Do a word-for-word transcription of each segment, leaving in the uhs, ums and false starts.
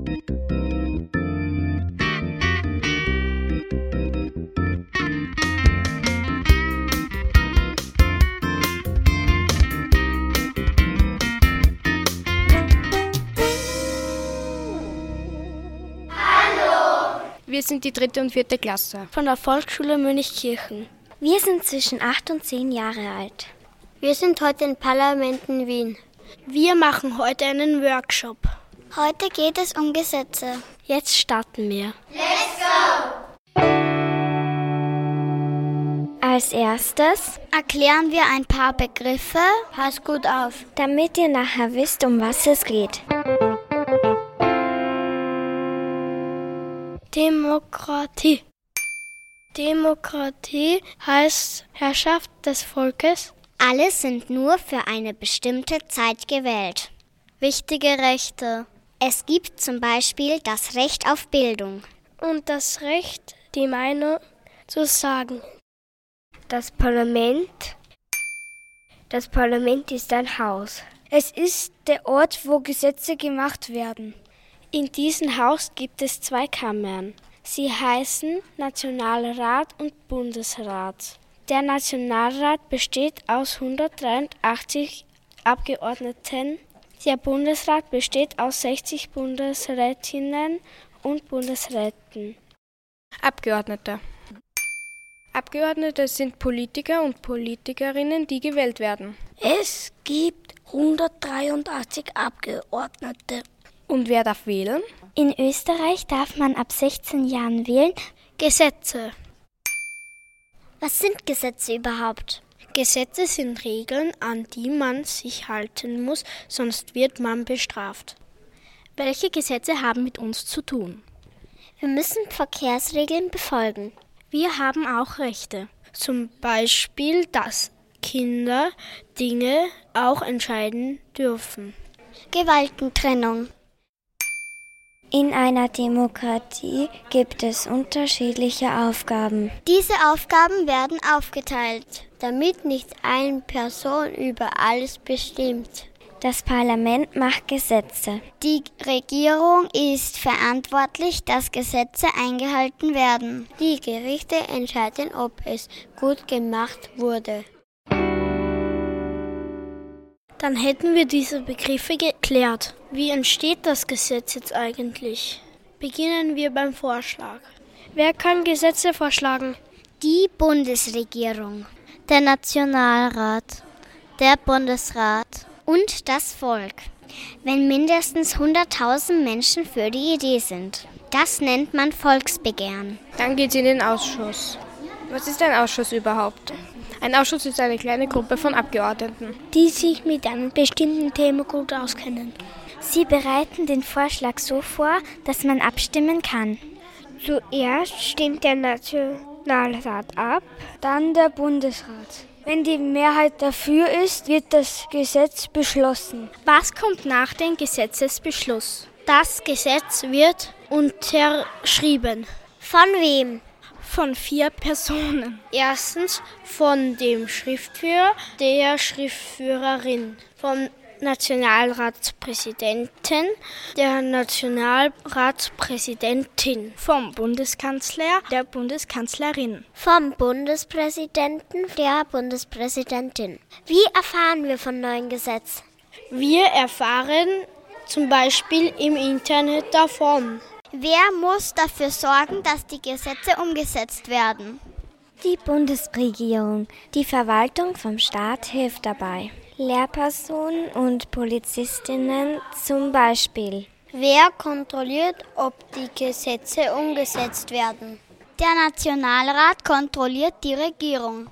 Wir sind die dritte und vierte Klasse von der Volksschule Münchkirchen. Wir sind zwischen acht und zehn Jahre alt. Wir sind heute im Parlament in Wien. Wir machen heute einen Workshop. Heute geht es um Gesetze. Jetzt starten wir. Let's go! Als erstes erklären wir ein paar Begriffe. Pass gut auf, damit ihr nachher wisst, um was es geht. Demokratie. Demokratie heißt Herrschaft des Volkes. Alle sind nur für eine bestimmte Zeit gewählt. Wichtige Rechte. Es gibt zum Beispiel das Recht auf Bildung. Und das Recht, die Meinung zu sagen. Das Parlament. Das Parlament ist ein Haus. Es ist der Ort, wo Gesetze gemacht werden. In diesem Haus gibt es zwei Kammern. Sie heißen Nationalrat und Bundesrat. Der Nationalrat besteht aus hundertdreiundachtzig Abgeordneten. Der Bundesrat besteht aus sechzig Bundesrätinnen und Bundesräten. Abgeordnete. Abgeordnete sind Politiker und Politikerinnen, die gewählt werden. Es gibt hundertdreiundachtzig Abgeordnete. Und wer darf wählen? In Österreich darf man ab sechzehn Jahren wählen. Gesetze. Was sind Gesetze überhaupt? Gesetze sind Regeln, an die man sich halten muss, sonst wird man bestraft. Welche Gesetze haben mit uns zu tun? Wir müssen Verkehrsregeln befolgen. Wir haben auch Rechte. Zum Beispiel, dass Kinder Dinge auch entscheiden dürfen. Gewaltentrennung. In einer Demokratie gibt es unterschiedliche Aufgaben. Diese Aufgaben werden aufgeteilt, damit nicht eine Person über alles bestimmt. Das Parlament macht Gesetze. Die Regierung ist verantwortlich, dass Gesetze eingehalten werden. Die Gerichte entscheiden, ob es gut gemacht wurde. Dann hätten wir diese Begriffe geklärt. Wie entsteht das Gesetz jetzt eigentlich? Beginnen wir beim Vorschlag. Wer kann Gesetze vorschlagen? Die Bundesregierung, der Nationalrat, der Bundesrat und das Volk, wenn mindestens hunderttausend Menschen für die Idee sind. Das nennt man Volksbegehren. Dann geht es in den Ausschuss. Was ist ein Ausschuss überhaupt? Ein Ausschuss ist eine kleine Gruppe von Abgeordneten, die sich mit einem bestimmten Thema gut auskennen. Sie bereiten den Vorschlag so vor, dass man abstimmen kann. Zuerst stimmt der Nationalrat ab, dann der Bundesrat. Wenn die Mehrheit dafür ist, wird das Gesetz beschlossen. Was kommt nach dem Gesetzesbeschluss? Das Gesetz wird unterschrieben. Von wem? Von vier Personen. Erstens von dem Schriftführer, der Schriftführerin, vom Nationalratspräsidenten, der Nationalratspräsidentin, vom Bundeskanzler, der Bundeskanzlerin, vom Bundespräsidenten, der Bundespräsidentin. Wie erfahren wir von neuen Gesetzen? Wir erfahren zum Beispiel im Internet davon. Wer muss dafür sorgen, dass die Gesetze umgesetzt werden? Die Bundesregierung. Die Verwaltung vom Staat hilft dabei. Lehrpersonen und Polizistinnen zum Beispiel. Wer kontrolliert, ob die Gesetze umgesetzt werden? Der Nationalrat kontrolliert die Regierung.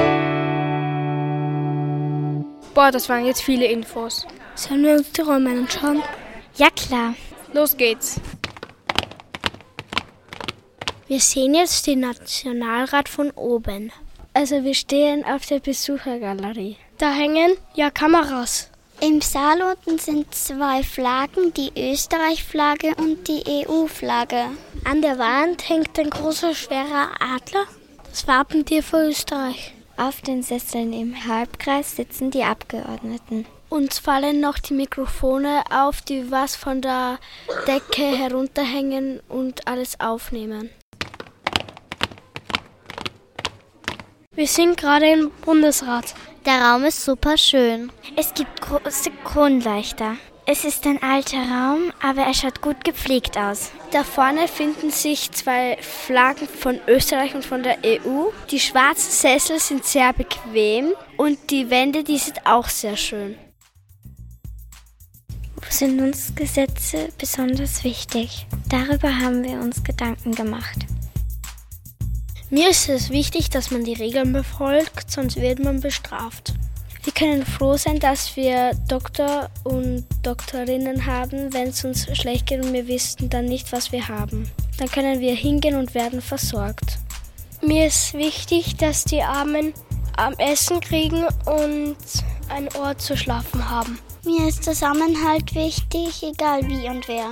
Boah, das waren jetzt viele Infos. Sollen wir uns die Räume anschauen? Ja, klar. Los geht's. Wir sehen jetzt den Nationalrat von oben. Also wir stehen auf der Besuchergalerie. Da hängen ja Kameras. Im Saal unten sind zwei Flaggen, die Österreich-Flagge und die E U-Flagge. An der Wand hängt ein großer, schwerer Adler, das Wappentier für Österreich. Auf den Sesseln im Halbkreis sitzen die Abgeordneten. Uns fallen noch die Mikrofone auf, die was von der Decke herunterhängen und alles aufnehmen. Wir sind gerade im Bundesrat. Der Raum ist super schön. Es gibt große Kronleuchter. Es ist ein alter Raum, aber er schaut gut gepflegt aus. Da vorne finden sich zwei Flaggen von Österreich und von der E U. Die schwarzen Sessel sind sehr bequem und die Wände, die sind auch sehr schön. Wo sind uns Gesetze besonders wichtig? Darüber haben wir uns Gedanken gemacht. Mir ist es wichtig, dass man die Regeln befolgt, sonst wird man bestraft. Wir können froh sein, dass wir Doktor und Doktorinnen haben. Wenn es uns schlecht geht und wir wissen dann nicht, was wir haben, dann können wir hingehen und werden versorgt. Mir ist wichtig, dass die Armen am Essen kriegen und einen Ort zu schlafen haben. Mir ist Zusammenhalt wichtig, egal wie und wer.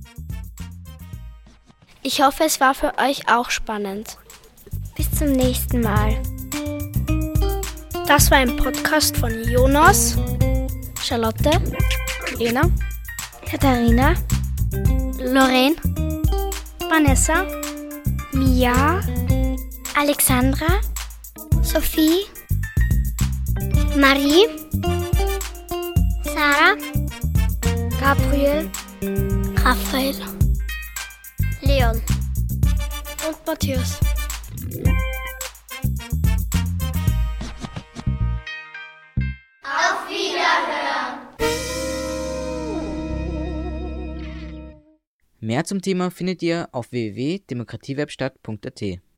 Ich hoffe, es war für euch auch spannend. Bis zum nächsten Mal. Das war ein Podcast von Jonas, Charlotte, Lena, Katharina, Lorraine, Vanessa, Mia, Alexandra, Sophie, Marie, Sarah, Gabriel, Raphael Leon und Matthias. Mehr zum Thema findet ihr auf w w w punkt demokratiewerkstatt punkt a t.